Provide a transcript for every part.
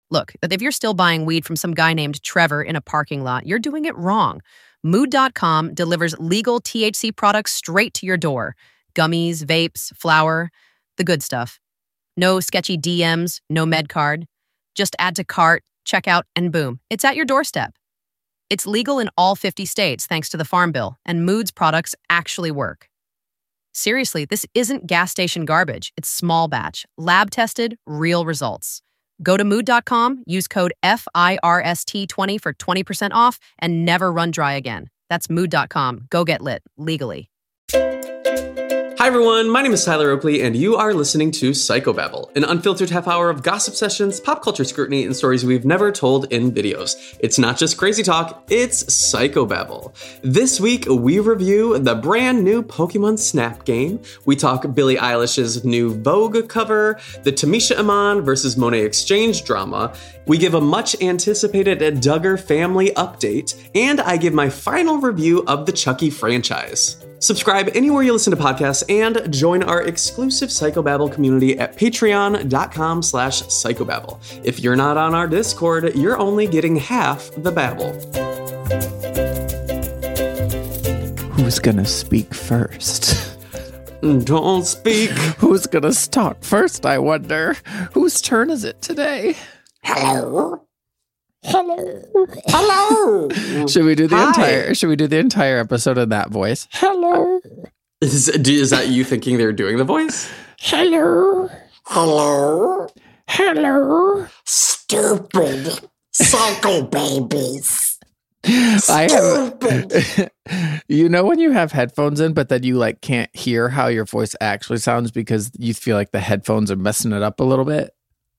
Look, if you're still buying weed from some guy named Trevor in a parking lot, you're doing it wrong. Mood.com delivers legal THC products straight to your door. Gummies, vapes, flour, the good stuff. No sketchy DMs, no med card. Just add to cart, checkout, and boom, it's at your doorstep. It's legal in all 50 states thanks to the Farm Bill, and Mood's products actually work. Seriously, this isn't gas station garbage. It's small batch, lab tested, real results. Go to mood.com, use code FIRST20 for 20% off, and never run dry again. That's mood.com. Go get lit, legally. Hi everyone, my name is Tyler Oakley, and you are listening to Psychobabble, an unfiltered half hour of gossip sessions, pop culture scrutiny, and stories we've never told in videos. It's not just crazy talk, it's Psychobabble. This week, we review the brand new Pokemon Snap game, we talk Billie Eilish's new Vogue cover, the Tamisha Iman versus Monet Exchange drama, we give a much anticipated Duggar family update, and I give my final review of the Chucky franchise. Subscribe anywhere you listen to podcasts and join our exclusive Psychobabble community at patreon.com/psychobabble. If you're not on our Discord, you're only getting half the babble. Who's gonna speak first? Don't speak. Who's gonna talk first, I wonder? Whose turn is it today? Hello? Hello? Should we do the entire episode in that voice? Hello. Is that you thinking they're doing the voice? Hello. Stupid psycho babies. I have, you know, when you have headphones in, but then you like can't hear how your voice actually sounds because you feel like the headphones are messing it up a little bit.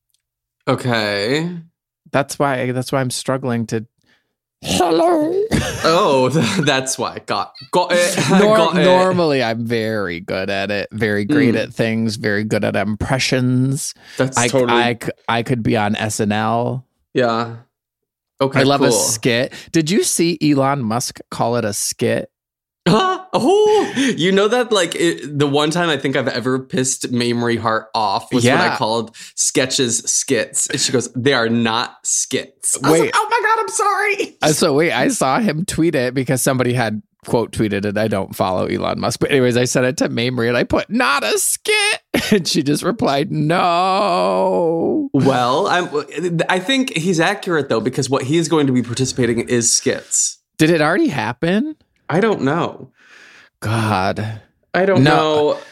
Okay. That's why I'm struggling to. Hello. Oh, that's why. Got it. Normally, I'm very good at it. Very great at things. Very good at impressions. I could be on SNL. Yeah. Okay. I love cool. a skit. Did you see Elon Musk call it a skit? Oh, you know that the one time I think I've ever pissed Mamrie Hart off was when I called sketches skits. And she goes, they are not skits. I was like, oh my God, I'm sorry. I saw him tweet it because somebody had quote tweeted it. I don't follow Elon Musk. But anyways, I sent it to Mamrie and I put not a skit. And she just replied, no. Well, I think he's accurate though, because what he is going to be participating in is skits. Did it already happen? I don't know. God. I don't know.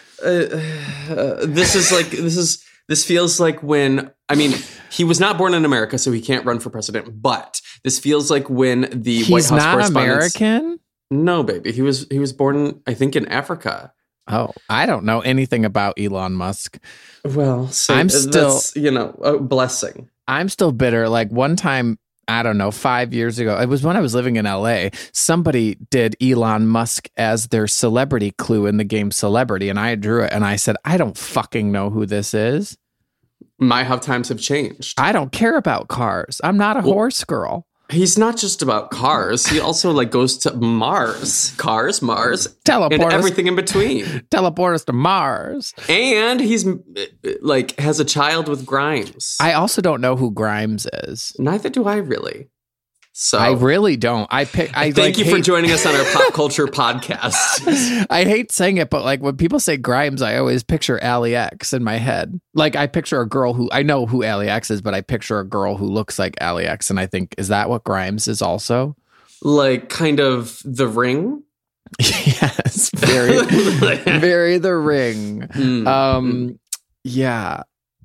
This feels like when, I mean, he was not born in America, so he can't run for president, but this feels like when the White House correspondents... He's not American? No, baby. He was born, I think, in Africa. Oh, I don't know anything about Elon Musk. Well, I'm still, that's, a blessing. I'm still bitter. Like one time, I don't know, 5 years ago, it was when I was living in LA, somebody did Elon Musk as their celebrity clue in the game Celebrity, and I drew it, and I said, I don't fucking know who this is. How times have changed. I don't care about cars. I'm not a horse girl. He's not just about cars. He also goes to Mars. Cars, Mars, teleport and everything in between. Teleport us to Mars. And he's has a child with Grimes. I also don't know who Grimes is. Neither do I really. So I really don't. Thank you for joining us on our pop culture podcast. I hate saying it, but when people say Grimes, I always picture Allie X in my head. I picture a girl who, I know who Allie X is, but I picture a girl who looks like Allie X, and I think, is that what Grimes is also? Kind of The Ring? Yes, very, very The Ring. Yeah.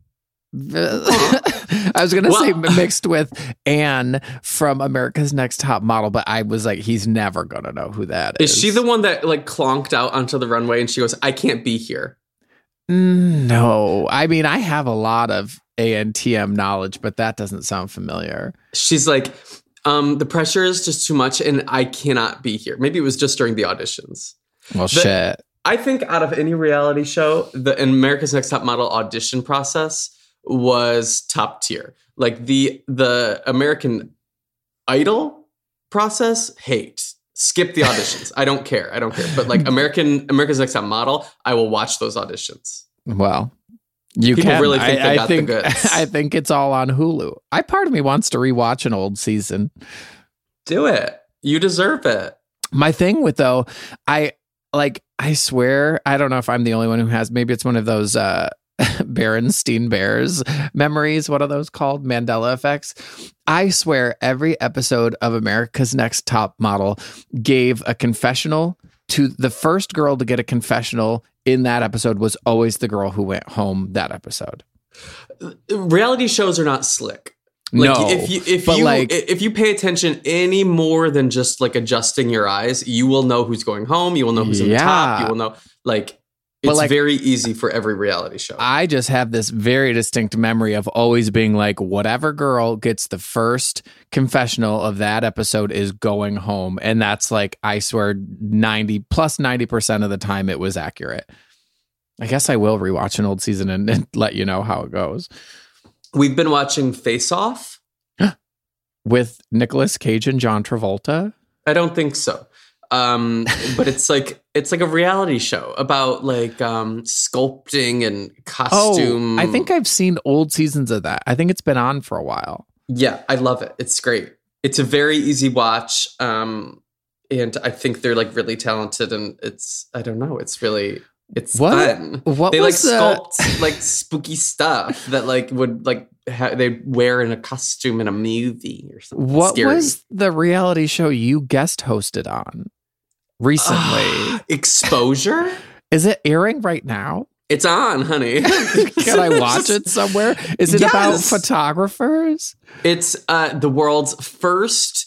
I was going to say mixed with Anne from America's Next Top Model, but I was like, he's never going to know who that is. Is she the one that clonked out onto the runway and she goes, I can't be here? No. I mean, I have a lot of ANTM knowledge, but that doesn't sound familiar. She's like, the pressure is just too much and I cannot be here. Maybe it was just during the auditions. Well, shit. I think out of any reality show, the America's Next Top Model audition process was top tier. The American Idol process, hate. Skip the auditions. I don't care. But America's Next Top Model, I will watch those auditions. Well, You People can. really think they got think, the goods. I think it's all on Hulu. Part of me wants to rewatch an old season. Do it. You deserve it. My thing with though, I swear, I don't know if I'm the only one who has, maybe it's one of those Berenstein Bears memories. What are those called? Mandela effects. I swear every episode of America's Next Top Model gave a confessional to the first girl to get a confessional in that episode was always the girl who went home that episode. Reality shows are not slick. No, if you pay attention any more than just like adjusting your eyes, you will know who's going home. You will know who's in the top. You will know it's very easy for every reality show. I just have this very distinct memory of always being like, whatever girl gets the first confessional of that episode is going home. And that's like, I swear 90% of the time it was accurate. I guess I will rewatch an old season and let you know how it goes. We've been watching Face Off. With Nicolas Cage and John Travolta? I don't think so. But it's like a reality show about like sculpting and costume. Oh, I think I've seen old seasons of that. I think it's been on for a while. Yeah, I love it. It's great. It's a very easy watch. And I think they're like really talented, and it's fun. They like sculpt like spooky stuff that like would like they wear in a costume in a movie or something. What scary. Was the reality show you guest hosted on recently? Exposure? Is it airing right now? It's on, honey. Can I watch it somewhere? Is it about photographers? It's the world's first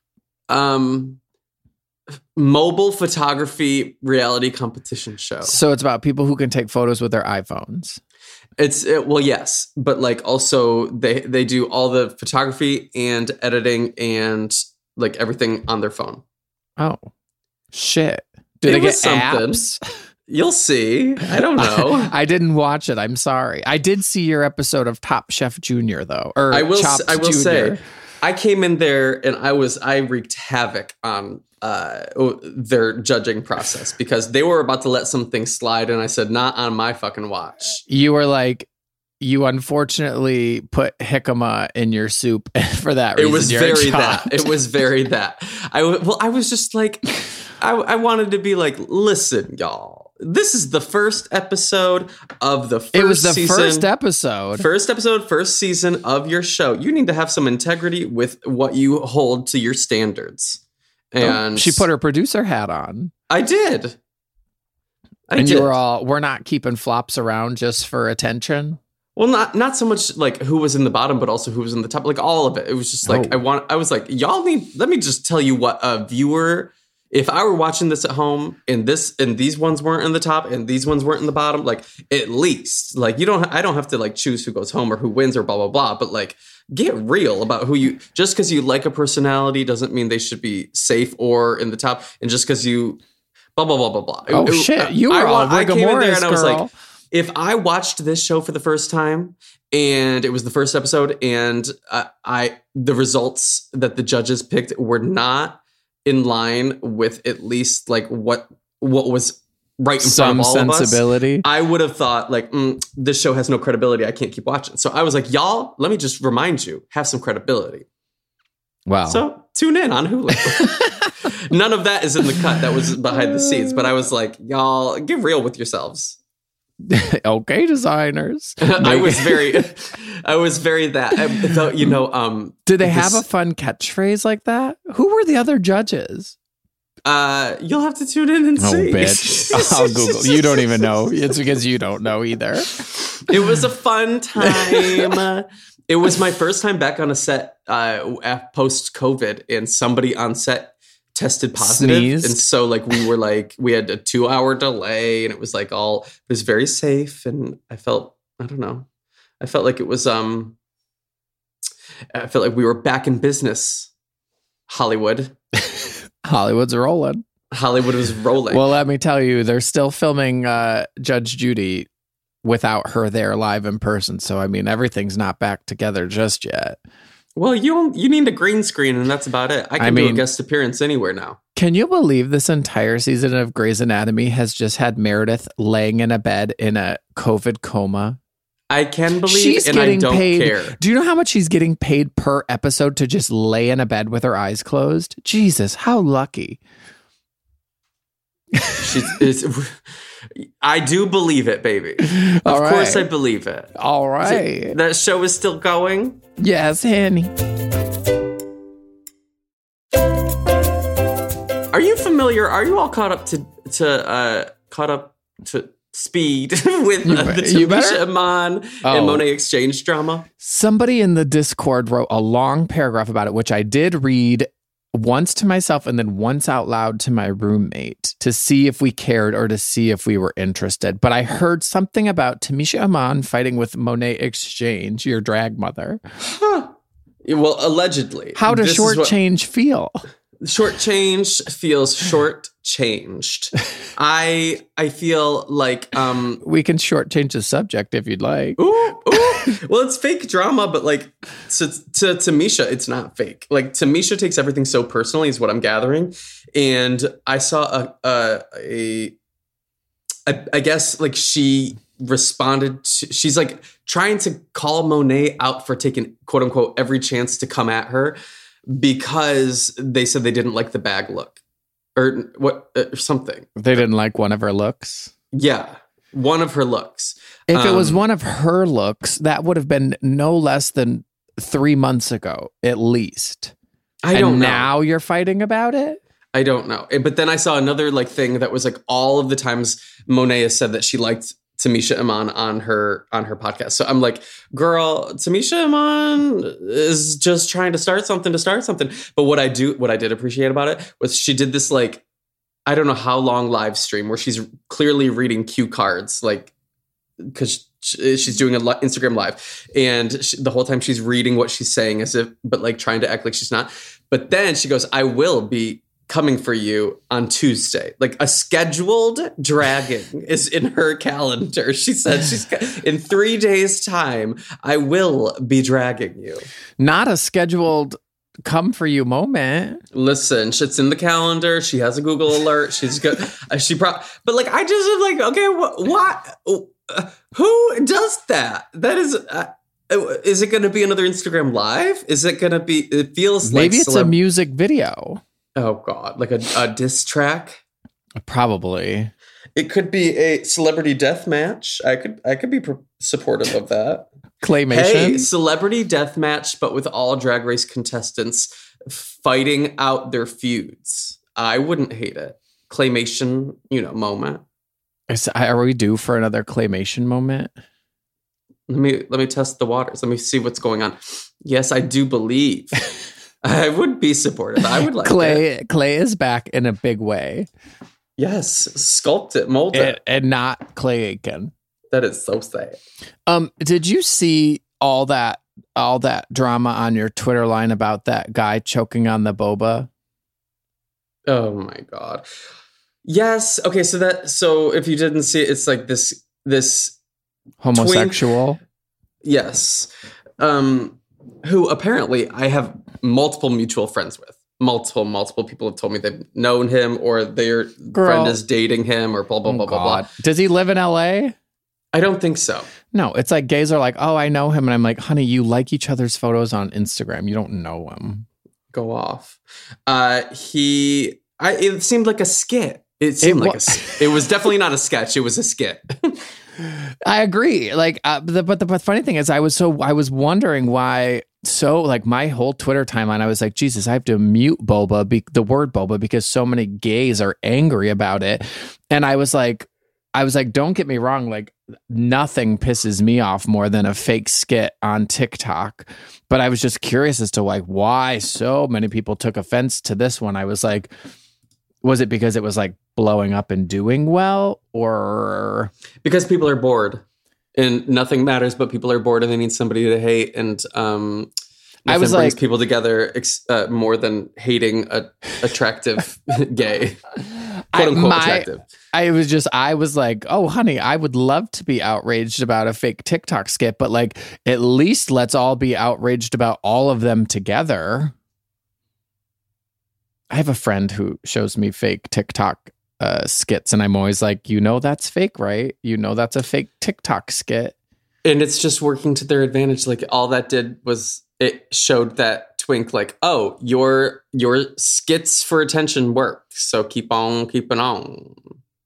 mobile photography reality competition show. So it's about people who can take photos with their iPhones. Well, yes, but like also they do all the photography and editing and like everything on their phone. Oh, shit! Do they get apps? You'll see. I don't know. I didn't watch it. I'm sorry. I did see your episode of Top Chef Junior though. Or I will Junior. say, I came in there and I wreaked havoc on their judging process because they were about to let some things slide, and I said, "Not on my fucking watch." You were like, you unfortunately put jicama in your soup for that reason. It was very that. It was very that. I was just like, I wanted to be like, listen, y'all. This is the first episode of the first season. It was the first episode. First season of your show. You need to have some integrity with what you hold to your standards. And she put her producer hat on. I did. You were all, we're not keeping flops around just for attention. Well, not so much like who was in the bottom, but also who was in the top. Like all of it. It was just like, I was like, let me just tell you what a viewer, if I were watching this at home and these ones weren't in the top and these ones weren't in the bottom, like at least like I don't have to like choose who goes home or who wins or blah, blah, blah. But like get real about who you, just because you like a personality doesn't mean they should be safe or in the top. And just because you blah, blah, blah, blah, blah. Oh shit. You were I came in there and girl. I was like, if I watched this show for the first time and it was the first episode and the results that the judges picked were not in line with at least like what was right in front of all sensibility. of us, I would have thought like, this show has no credibility. I can't keep watching. So I was like, y'all, let me just remind you, have some credibility. Wow. So tune in on Hulu. None of that is in the cut. That was behind the scenes. But I was like, y'all, get real with yourselves. Okay, designers. I was very that. I thought, do they have a fun catchphrase like that? Who were the other judges? You'll have to tune in and see. Bitch. I'll Google. You don't even know. It's because you don't know either. It was a fun time. It was my first time back on a set post COVID, and somebody on set tested positive. Sneezed. And so like we had a 2-hour delay, and it was like it was very safe, and I felt like it was I felt like we were back in business. Hollywood's rolling. Hollywood was rolling. Well, let me tell you, they're still filming Judge Judy without her there live in person. So I mean, everything's not back together just yet. Well, you need a green screen, and that's about it. I can do a guest appearance anywhere now. Can you believe this entire season of Grey's Anatomy has just had Meredith laying in a bed in a COVID coma? I can believe, She's and I getting don't paid. care. Do you know how much she's getting paid per episode to just lay in a bed with her eyes closed? Jesus, how lucky. I do believe it, baby. All Of course, right. I believe it. All right. That show is still going. Yes, honey. Are you familiar? Are you all caught up to speed with the you better. Tamisha Iman Oh. and Monet exchange drama? Somebody in the Discord wrote a long paragraph about it, which I did read once to myself and then once out loud to my roommate to see if we cared or to see if we were interested. But I heard something about Tamisha Iman fighting with Monet Exchange, your drag mother. Huh. Well, allegedly. How does This is what- shortchange feel? Shortchange feels short-changed. I feel like We can shortchange the subject if you'd like. ooh. Well, it's fake drama, but like to Tamisha, it's not fake. Like Tamisha takes everything so personally, is what I'm gathering. And I saw I guess like she responded to, she's like trying to call Monet out for taking quote unquote every chance to come at her because they said they didn't like the bag look or what or something. They didn't like one of her looks. Yeah, one of her looks. If it was one of her looks, that would have been no less than 3 months ago, at least. I don't know. Now you're fighting about it? I don't know. But then I saw another like thing that was like all of the times Monet has said that she liked Tamisha Iman on her podcast. So I'm like, girl, Tamisha Iman is just trying to start something. But what I did appreciate about it was she did this like, I don't know how long live stream where she's clearly reading cue cards, like, because she's doing an Instagram live, and the whole time she's reading what she's saying but like trying to act like she's not. But then she goes, I will be coming for you on Tuesday. Like a scheduled dragging is in her calendar. She said she's in 3 days time, I will be dragging you. Not a scheduled come for you moment. Listen, shit's in the calendar. She has a Google alert. She's good. But like, I just am like, okay, what? Who does that? That is it going to be another Instagram live? Is it going to be, it feels Maybe like it's a music video. Oh God, like a diss track? Probably. It could be a celebrity death match. I could be supportive of that. Claymation. Hey, celebrity death match, but with all Drag Race contestants fighting out their feuds. I wouldn't hate it. Claymation, moment. Are we due for another claymation moment? Let me test the waters. Let me see what's going on. Yes, I do believe. I would be supportive. I would like it. Clay is back in a big way. Yes, sculpt it, mold it. And not Clay Aiken. That is so sad. Did you see all that drama on your Twitter line about that guy choking on the boba? Oh my God. Yes. Okay, so if you didn't see it, it's like this Homosexual. Yes. Who apparently I have multiple mutual friends with. Multiple people have told me they've known him or their friend is dating him or blah, blah, blah, blah, blah. Does he live in LA? I don't think so. No, it's like gays are like, oh, I know him. And I'm like, honey, you like each other's photos on Instagram. You don't know him. Go off. It seemed like a skit. It was definitely not a sketch. It was a skit. I agree. Like, but the funny thing is I was wondering why. So like my whole Twitter timeline, I was like, Jesus, I have to mute boba, the word boba, because so many gays are angry about it. And I was like, don't get me wrong. Like nothing pisses me off more than a fake skit on TikTok. But I was just curious as to like why so many people took offense to this one. I was like, was it because it was like blowing up and doing well, or because people are bored and nothing matters, but people are bored and they need somebody to hate, and I was brings like, people together more than hating a attractive gay, quote unquote attractive. I was like, oh, honey, I would love to be outraged about a fake TikTok skit, but like, at least let's all be outraged about all of them together. I have a friend who shows me fake TikTok skits, and I'm always like, that's fake, right? That's a fake TikTok skit. And it's just working to their advantage. Like all that did was it showed that twink like, oh, your skits for attention work. So keep on keeping on.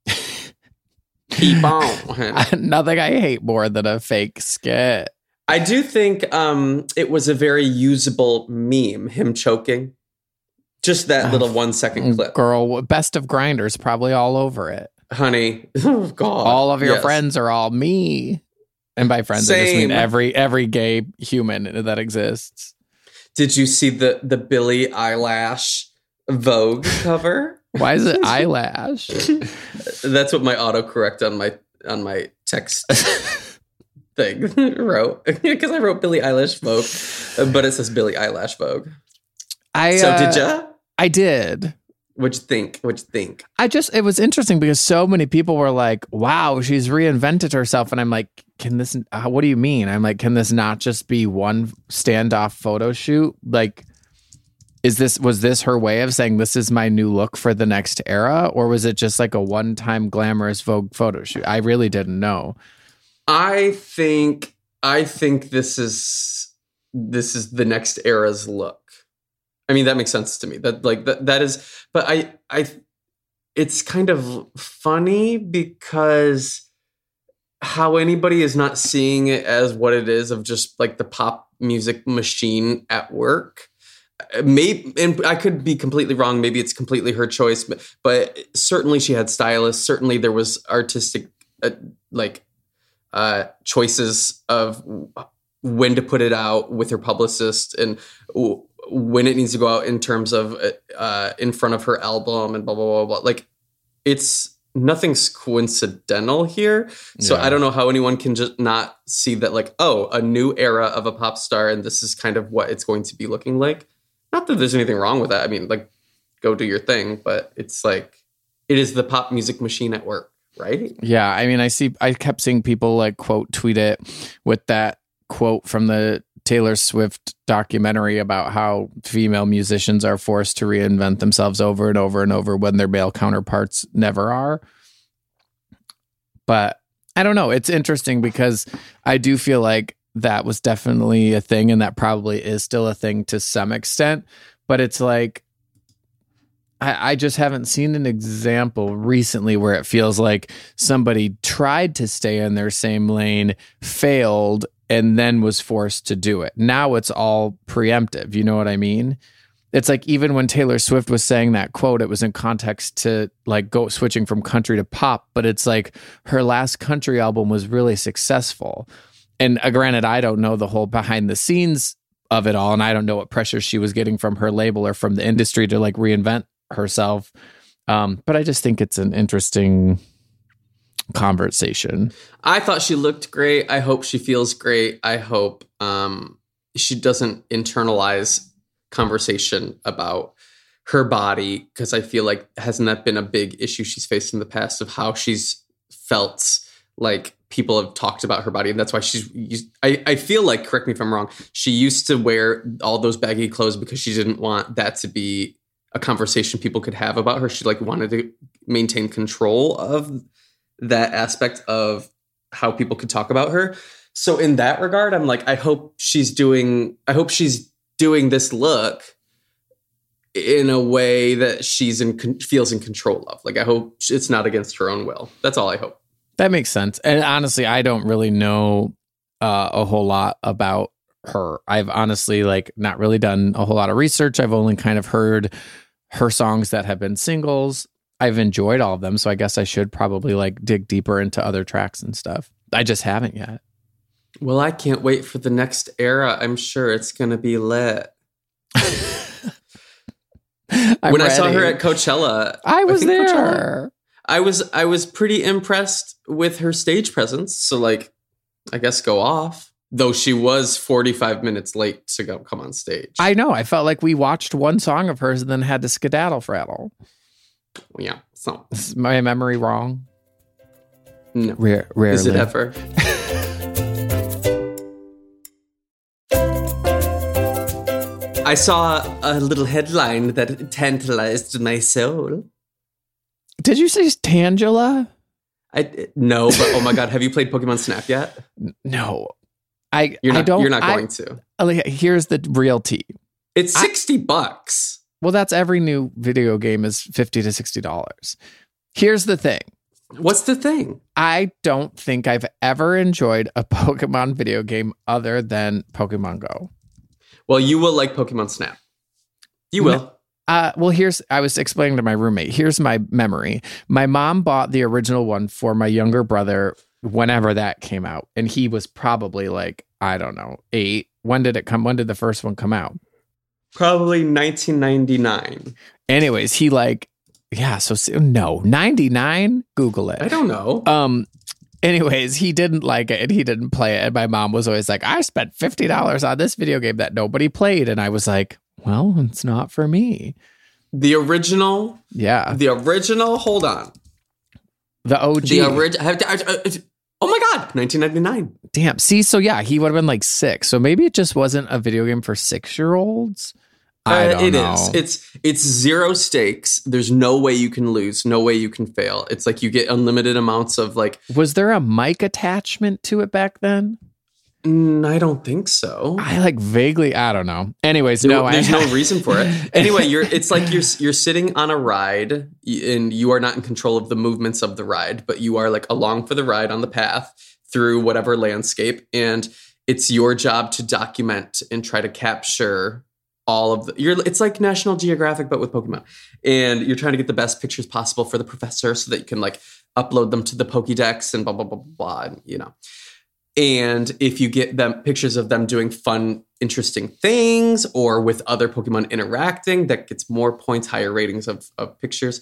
Keep on. Nothing I hate more than a fake skit. I do think it was a very usable meme, him choking. Just that little 1 second clip. Girl, Best of Grinders probably all over it. Honey, oh God. All of your friends are all me. And by friends, I just mean every gay human that exists. Did you see the Billie Eilish Vogue cover? Why is it eyelash? That's what my autocorrect on my text thing wrote. Because I wrote Billie Eilish Vogue, but it says Billie Eilish Vogue. So did ya? I did. What'd you think? It was interesting because so many people were like, wow, she's reinvented herself. And I'm like, what do you mean? I'm like, can this not just be one standoff photo shoot? Like, was this her way of saying this is my new look for the next era? Or was it just like a one-time glamorous Vogue photo shoot? I really didn't know. I think this is the next era's look. I mean, that makes sense to me. That is, but it's kind of funny because how anybody is not seeing it as what it is of just like the pop music machine at work. Maybe, and I could be completely wrong. Maybe it's completely her choice, but certainly she had stylists. Certainly there was artistic, choices of when to put it out with her publicist and when it needs to go out in terms of in front of her album and blah, blah, blah, blah. Like nothing's coincidental here. So yeah. I don't know how anyone can just not see that like, oh, a new era of a pop star. And this is kind of what it's going to be looking like. Not that there's anything wrong with that. I mean, like, go do your thing, but it's like, it is the pop music machine at work, right? Yeah. I mean, I kept seeing people like quote tweet it with that quote from the Taylor Swift documentary about how female musicians are forced to reinvent themselves over and over and over when their male counterparts never are. But I don't know. It's interesting because I do feel like that was definitely a thing and that probably is still a thing to some extent. But it's like, I just haven't seen an example recently where it feels like somebody tried to stay in their same lane, failed, and then was forced to do it. Now it's all preemptive. You know what I mean? It's like even when Taylor Swift was saying that quote, it was in context to like switching from country to pop. But it's like her last country album was really successful. And granted, I don't know the whole behind the scenes of it all. And I don't know what pressure she was getting from her label or from the industry to like reinvent herself. But I just think it's an interesting conversation. I thought she looked great. I hope she feels great. I hope she doesn't internalize conversation about her body, because I feel like hasn't that been a big issue she's faced in the past of how she's felt like people have talked about her body, and that's why I feel like, correct me if I'm wrong, she used to wear all those baggy clothes because she didn't want that to be a conversation people could have about her. She like wanted to maintain control of that aspect of how people could talk about her. So in that regard, I'm like, I hope she's doing this look in a way that she's feels in control of. Like, I hope it's not against her own will. That's all I hope. That makes sense. And honestly, I don't really know a whole lot about her. I've honestly like not really done a whole lot of research. I've only kind of heard her songs that have been singles. I've enjoyed all of them, so I guess I should probably like dig deeper into other tracks and stuff. I just haven't yet. Well, I can't wait for the next era. I'm sure it's going to be lit. When I saw her at Coachella, I was there. Coachella, I was pretty impressed with her stage presence. So like, I guess go off. Though she was 45 minutes late to come on stage. I know. I felt like we watched one song of hers and then had to skedaddle fraddle. Yeah. So is my memory wrong? No. Rarely. Is it ever? I saw a little headline that tantalized my soul. Did you say Tangela? No, but oh my God, have you played Pokemon Snap yet? No. You're not going to. Here's the real tea. It's $60. Well, that's every new video game is $50 to $60. Here's the thing. What's the thing? I don't think I've ever enjoyed a Pokemon video game other than Pokemon Go. Well, you will like Pokemon Snap. You will. Well, I was explaining to my roommate. Here's my memory. My mom bought the original one for my younger brother whenever that came out. And he was probably like, I don't know, 8. When did it come? When did the first one come out? Probably 1999. Anyways, he like, no, 99? Google it. I don't know. Anyways, he didn't like it and he didn't play it. And my mom was always like, I spent $50 on this video game that nobody played. And I was like, well, it's not for me. The original? Yeah. The original? Hold on. The OG. The original. Oh my God, 1999. Damn. See, so yeah, he would have been like 6. So maybe it just wasn't a video game for 6-year-olds. I don't know. It is. It's zero stakes. There's no way you can lose. No way you can fail. It's like you get unlimited amounts of like. Was there a mic attachment to it back then? I don't think so. I like vaguely. I don't know. Anyways, there's no reason for it. Anyway, it's like you're sitting on a ride and you are not in control of the movements of the ride, but you are like along for the ride on the path through whatever landscape, and it's your job to document and try to capture all of it's like National Geographic, but with Pokemon. And you're trying to get the best pictures possible for the professor so that you can like upload them to the Pokédex and blah, blah, blah, blah, and, you know. And if you get them pictures of them doing fun, interesting things or with other Pokemon interacting, that gets more points, higher ratings of pictures.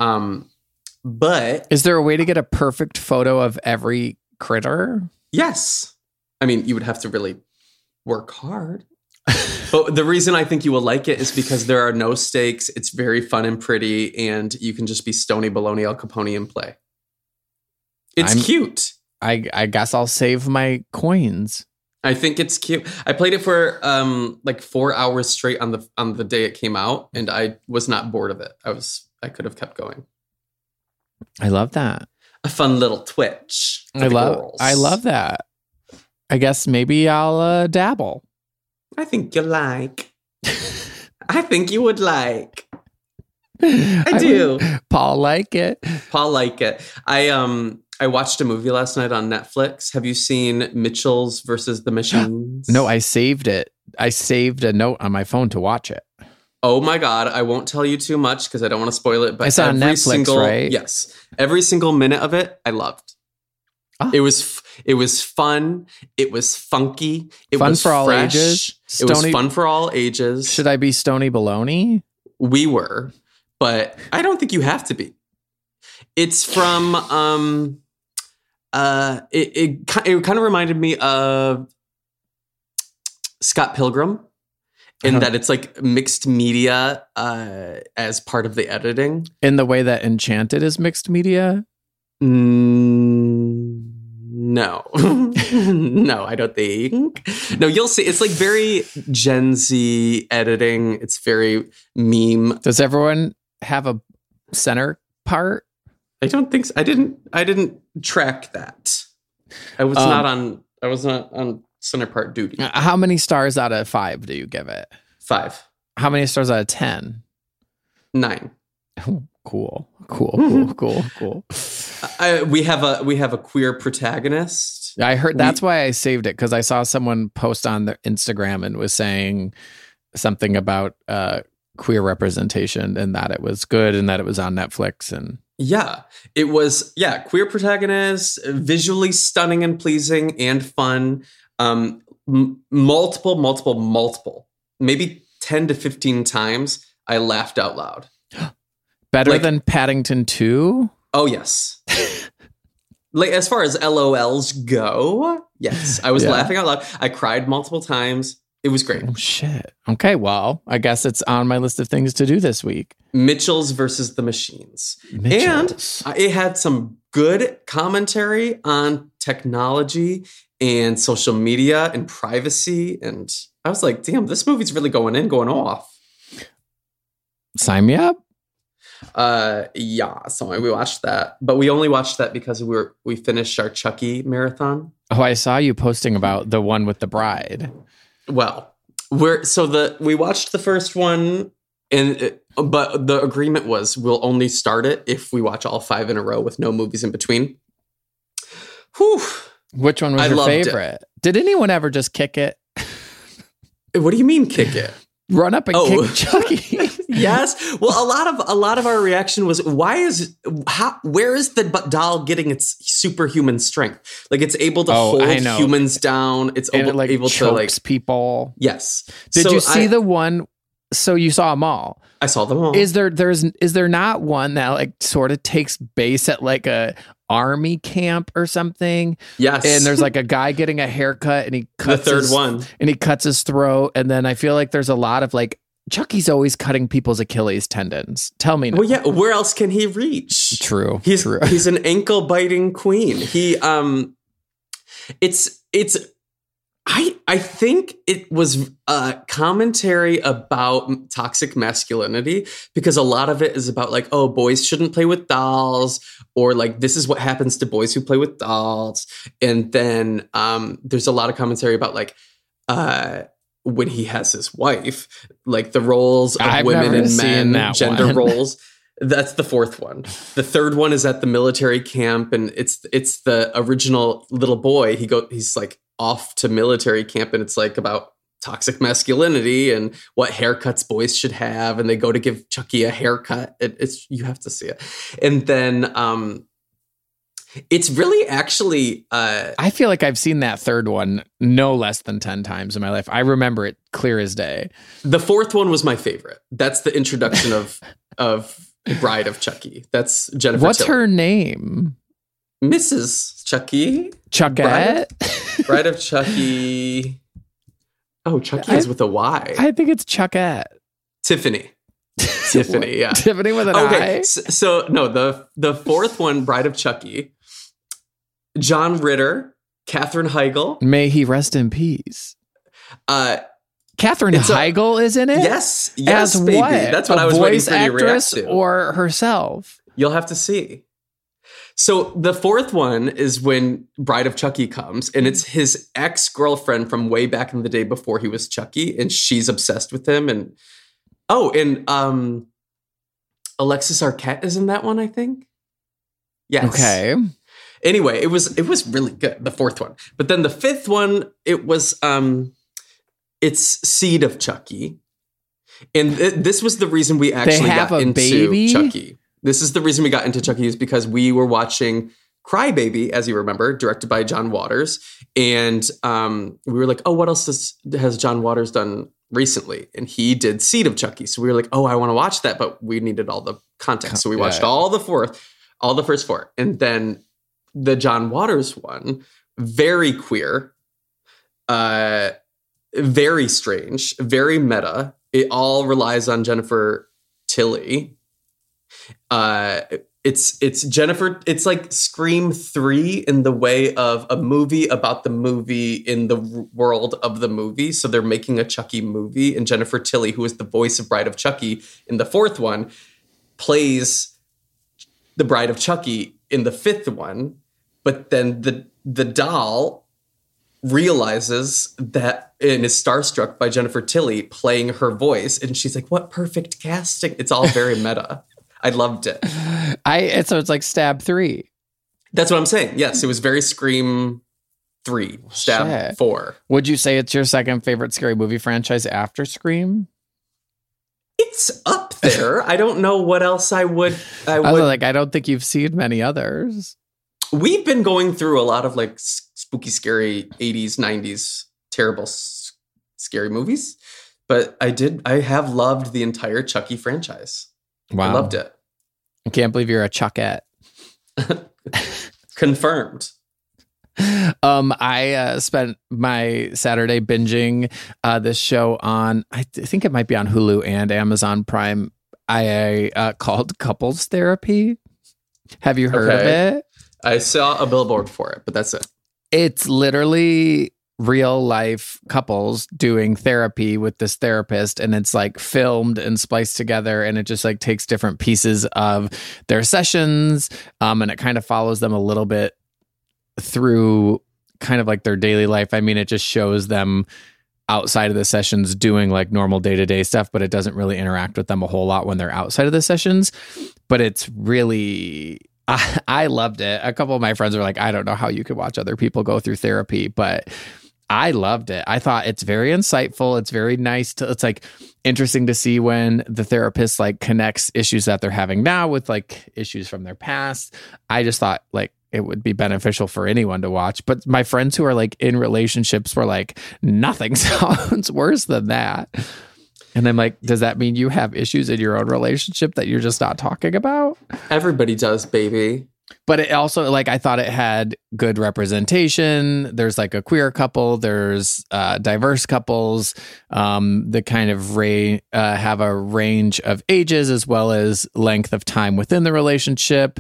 But is there a way to get a perfect photo of every critter? Yes. I mean, you would have to really work hard. But the reason I think you will like it is because there are no stakes. It's very fun and pretty, and you can just be Stony Baloney Al Capone and play. It's cute. I guess I'll save my coins. I think it's cute. I played it for like 4 hours straight on the day it came out, and I was not bored of it. I could have kept going. I love that. A fun little twitch. I love that. I guess maybe I'll dabble. I think you like. I think you would like. I do. Paul like it. I watched a movie last night on Netflix. Have you seen Mitchell's versus the Machines? No, I saved it. I saved a note on my phone to watch it. Oh my God. I won't tell you too much because I don't want to spoil it. But it's on Netflix, right? Yes. Every single minute of it, I loved. Oh. It was fun. It was funky. It fun was for all fresh. ages. It was fun for all ages. Should I be Stony Baloney? We were, but I don't think you have to be. It's from it kind of reminded me of Scott Pilgrim in that it's like mixed media as part of the editing. In the way that Enchanted is mixed media? No. No, I don't think. No, you'll see. It's like very Gen Z editing. It's very meme. Does everyone have a center part? I don't think so. I didn't track that. I was not on center part duty. How many stars out of 5 do you give it? 5. How many stars out of 10? 9. Oh, cool. We have a queer protagonist. I heard that's why I saved it, because I saw someone post on their Instagram and was saying something about queer representation and that it was good and that it was on Netflix. And yeah, it was. Yeah, queer protagonist, visually stunning and pleasing and fun. Multiple, maybe 10 to 15 times I laughed out loud. Better than Paddington 2? Oh, yes. Like, as far as LOLs go, yes. I was laughing out loud. I cried multiple times. It was great. Oh, shit. Okay, well, I guess it's on my list of things to do this week. Mitchell's versus the Machines. And it had some good commentary on technology and social media and privacy. And I was like, damn, this movie's really going off. Sign me up. Yeah, so we watched that, but we only watched that because we finished our Chucky marathon. Oh, I saw you posting about the one with the bride. Well, we watched the first one, but the agreement was we'll only start it if we watch all 5 in a row with no movies in between. Whew. Which one was your favorite? Did anyone ever just kick it? What do you mean kick it? Run up and kick Chucky. Yes. Well, a lot of our reaction was, where is the doll getting its superhuman strength? Like, it's able to hold humans down. It's able to people. Yes. Did you see the one? So you saw them all. I saw them all. Is there not one that like sort of takes base at like a army camp or something? Yes. And there's like a guy getting a haircut and he cuts the third one. And he cuts his throat. And then I feel like there's a lot of like Chucky's always cutting people's Achilles tendons. Tell me now. Well, yeah, where else can he reach? True. He's an ankle biting queen. I think it was a commentary about toxic masculinity, because a lot of it is about like, oh, boys shouldn't play with dolls, or like, this is what happens to boys who play with dolls. And then there's a lot of commentary about like when he has his wife, like the roles of women and men, gender roles. That's the fourth one. The third one is at the military camp, and it's the original little boy. He's like off to military camp, and it's like about toxic masculinity and what haircuts boys should have, and they go to give Chucky a haircut. You have to see it. And then it's really actually I feel like I've seen that third one no less than 10 times in my life. I remember it clear as day. The fourth one was my favorite. That's the introduction of Bride of Chucky. That's Jennifer What's Tilly. her name? Mrs. Chucky. Chuckette? Bride of Chucky. Oh, Chucky is with a Y. I think it's Chuckette. Tiffany. Tiffany, yeah. Tiffany with an I? So no, the fourth one, Bride of Chucky, John Ritter, Katherine Heigl. May he rest in peace. Katherine Heigl is in it? Yes, as baby. What? That's what I was waiting for you to react to. Or herself? You'll have to see. So the fourth one is when Bride of Chucky comes, and it's his ex-girlfriend from way back in the day before he was Chucky, and she's obsessed with him. And Alexis Arquette is in that one, I think. Yes. Okay. Anyway, it was really good, the fourth one. But then the fifth one, it was it's Seed of Chucky. And this was the reason we actually got into Chucky. This is the reason we got into Chucky, is because we were watching Cry Baby, as you remember, directed by John Waters. And we were like, oh, what else has John Waters done recently? And he did Seed of Chucky. So we were like, oh, I want to watch that, but we needed all the context. So we watched all the first four. And then the John Waters one, very queer, very strange, very meta. It all relies on Jennifer Tilly. It's Jennifer. It's like Scream 3 in the way of a movie about the movie in the world of the movie. So they're making a Chucky movie, and Jennifer Tilly, who is the voice of Bride of Chucky in the fourth one, plays the Bride of Chucky in the fifth one. But then the doll realizes that and is starstruck by Jennifer Tilly playing her voice, and she's like, "What perfect casting!" It's all very meta. I loved it. So it's like Stab 3. That's what I'm saying. Yes, it was very Scream 3, Stab 4. Would you say it's your second favorite scary movie franchise after Scream? It's up there. I don't know what else I would. I don't think you've seen many others. We've been going through a lot of like spooky, scary 80s, 90s, terrible, scary movies. But I have loved the entire Chucky franchise. Wow. I loved it. I can't believe you're a Chuckette. Confirmed. I spent my Saturday binging this show on, I think it might be on Hulu and Amazon Prime. I called Couples Therapy. Have you heard of it? I saw a billboard for it, but that's it. It's literally real life couples doing therapy with this therapist, and it's like filmed and spliced together, and it just like takes different pieces of their sessions, and it kind of follows them a little bit through kind of like their daily life. I mean, it just shows them outside of the sessions doing like normal day-to-day stuff, but it doesn't really interact with them a whole lot when they're outside of the sessions. But it's really, I loved it. A couple of my friends were like, I don't know how you could watch other people go through therapy, but I loved it. I thought it's very insightful. It's very nice it's like interesting to see when the therapist like connects issues that they're having now with like issues from their past. I just thought like it would be beneficial for anyone to watch. But my friends who are like in relationships were like, nothing sounds worse than that. And I'm like, does that mean you have issues in your own relationship that you're just not talking about? Everybody does, baby. But it also, like, I thought it had good representation. There's like a queer couple. There's diverse couples that kind of have a range of ages as well as length of time within the relationship.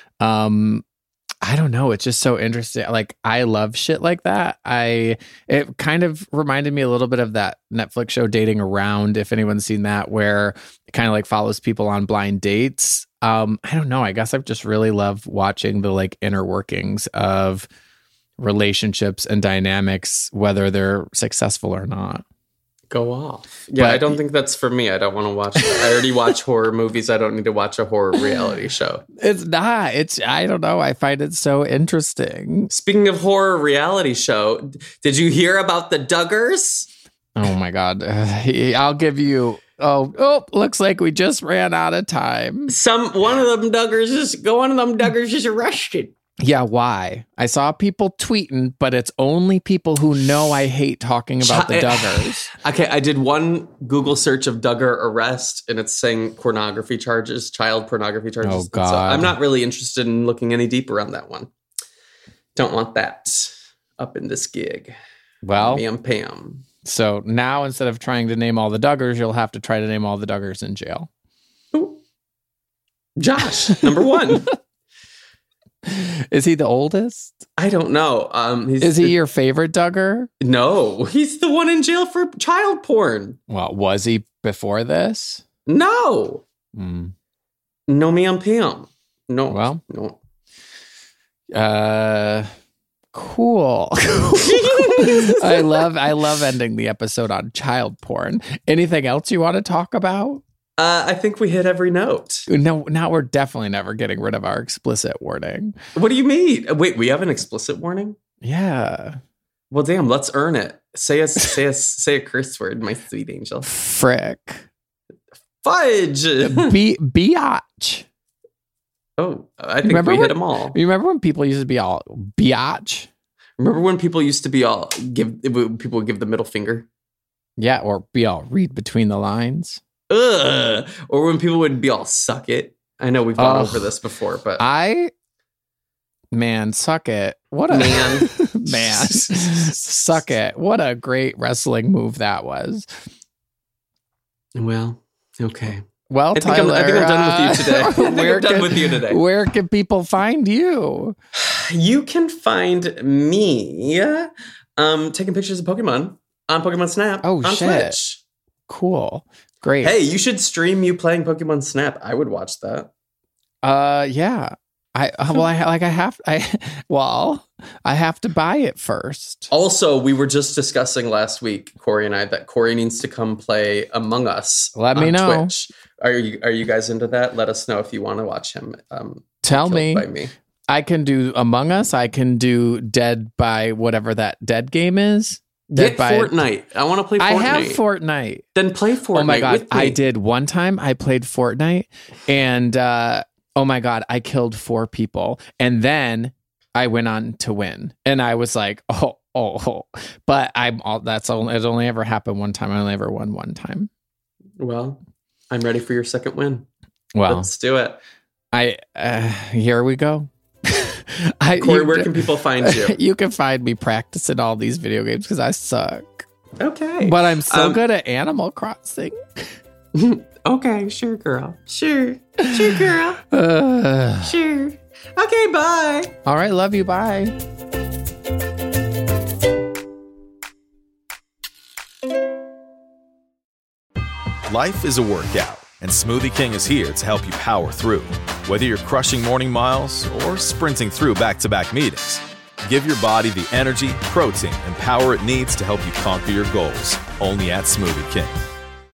I don't know. It's just so interesting. Like, I love shit like that. It kind of reminded me a little bit of that Netflix show Dating Around, if anyone's seen that, where it kind of like follows people on blind dates. I don't know. I guess I've just really loved watching the like inner workings of relationships and dynamics, whether they're successful or not. Go off. Yeah, I don't think that's for me. I don't want to watch. I already watch horror movies. I don't need to watch a horror reality show. It's not. I don't know. I find it so interesting. Speaking of horror reality show, did you hear about the Duggars? Oh my God. I'll give you. Oh, looks like we just ran out of time. One of them Duggars is arrested. Yeah, why? I saw people tweeting, but it's only people who know I hate talking about the Duggars. Okay, I did one Google search of Duggar arrest, and it's saying pornography charges, child pornography charges. Oh, God. So I'm not really interested in looking any deeper on that one. Don't want that up in this gig. Well, Pam. So now instead of trying to name all the Duggars, you'll have to try to name all the Duggars in jail. Ooh. Josh, number one. Is he the oldest? I don't know. Is he your favorite Duggar? No, he's the one in jail for child porn. Well, was he before this? No. No, ma'am, Pam. No. Well, no. Cool. I love ending the episode on child porn. Anything else you want to talk about? I think we hit every note. No, now we're definitely never getting rid of our explicit warning. What do you mean? Wait, we have an explicit warning? Yeah. Well, damn, let's earn it. Say a curse word, my sweet angel. Frick. Fudge. Biatch. Oh, I think we hit them all. You remember when people used to be all biatch? Remember when people used to be all people would give the middle finger? Yeah, or be all read between the lines. Ugh. Or when people would be all suck it. I know we've gone over this before, but suck it. What a man. Suck it. What a great wrestling move that was. Well, okay. Well, I think I'm done with you today. I'm done with you today. Where can people find you? You can find me taking pictures of Pokemon on Pokemon Snap on Twitch. Cool. Great. Hey, you should stream you playing Pokemon Snap. I would watch that. Yeah. I have to buy it first. Also, we were just discussing last week, Corey and I, that Corey needs to come play Among Us. Let me know. Twitch. Are you guys into that? Let us know if you want to watch him. Tell me. By me. I can do Among Us. I can do Dead by whatever that Dead game is. Get Fortnite. I want to play Fortnite. I have Fortnite. Then play Fortnite. Oh my God. With me. I did one time. I played Fortnite and oh my God, I killed 4 people. And then I went on to win. And I was like, oh. But it's only ever happened one time. I only ever won one time. Well, I'm ready for your second win. Well, let's do it. Here we go. Corey, where can people find you? You can find me practicing all these video games because I suck. Okay. But I'm so good at Animal Crossing. Okay, sure, girl. Sure, girl. Sure. Okay, bye. All right, love you. Bye. Life is a workout, and Smoothie King is here to help you power through. Whether you're crushing morning miles or sprinting through back-to-back meetings, give your body the energy, protein, and power it needs to help you conquer your goals. Only at Smoothie King.